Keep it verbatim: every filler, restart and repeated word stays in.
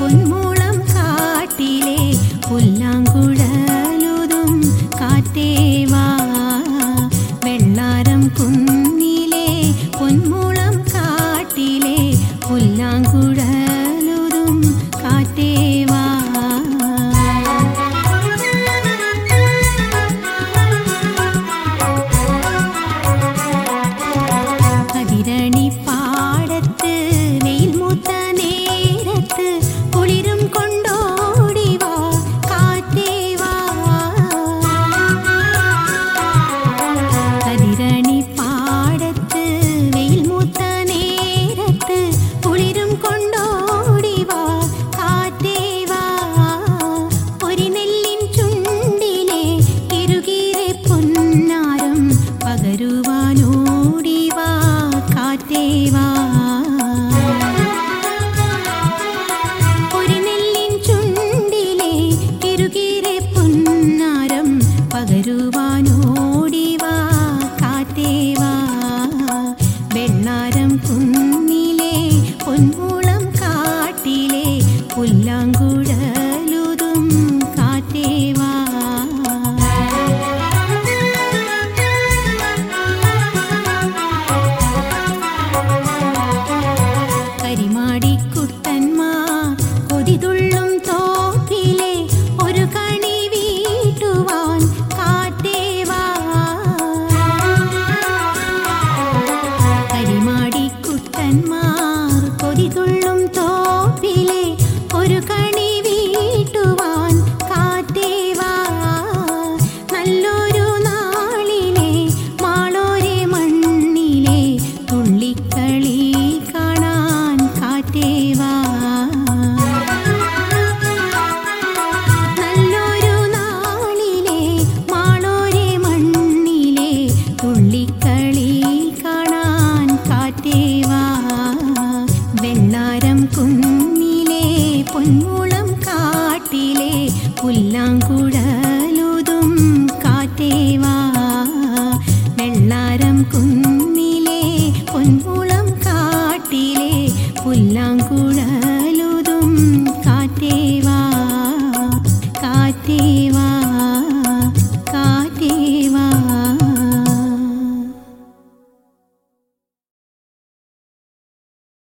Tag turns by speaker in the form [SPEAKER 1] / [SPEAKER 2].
[SPEAKER 1] പൊന്മുളം കാട്ടിലെ പുല്ലാങ്കുഴലുതും കാറ്റേവാ വെള്ളാരം കുന്നിലെ പൊന്മുളം കാട്ടിലെ പുല്ലാങ്കുഴലുതും കാറ്റേവാ അതിരണി പാടത്ത് വെയിൽ മൂത്ത നേരത്ത് കുളിരും കൊണ്ടോടിവാ കാറ്റേവാ അതിരണി പാടത്ത് വെയിൽ മൂത്ത നേരത്ത് കുളിരും കൊണ്ടോടിവാ കാറ്റേവാ ഒരു നെല്ലിൻ ചുണ്ടിലെ ഇരുകീരെ പൊന്നാരം പകരുവാനോടിവാ കാറ്റേവാ ഒരു നെല്ലിൻ ചുണ്ടിലെ ഇരുകീരെ പൊന്നാരം പകരുവാനോടിവാ കാറ്റേവാ വെള്ളാരം കുന്നിലെ പൊന്മുളം കാട്ടിലെ പുല്ലാങ്കുഴലുതും കാറ്റേവാ കരിമാടിക്കുട്ടന്മാർ കൊതിതുള്ളും തോപ്പിലെ ഒരു കണി വീട്ടുവാൻ കാറ്റേവാ കരിമാടിക്കുട്ടന്മാർ കൊതിതുള്ളും തോപ്പിലെ ഒരു കണി വീട്ടുവാൻ കാറ്റേവാ നല്ലൊരു നാളിലെ മാളോരെ മണ്ണിലെ തുള്ളിക്കളി കാണാൻ കാറ്റേവാ നല്ലൊരു നാളിലെ മാളോരെ മണ്ണിലെ തുള്ളിക്കളി കാണാൻ കാറ്റേവാ വെള്ളാരം കുന്നിലെ പൊന്മുളം കാട്ടിലെ പുല്ലാങ്കുഴലുതും കാറ്റേവാ വെള്ളാരം കുന്നിലെ പൊന്മുളം കാട്ടിലെ പുല്ലാങ്കുഴലുതും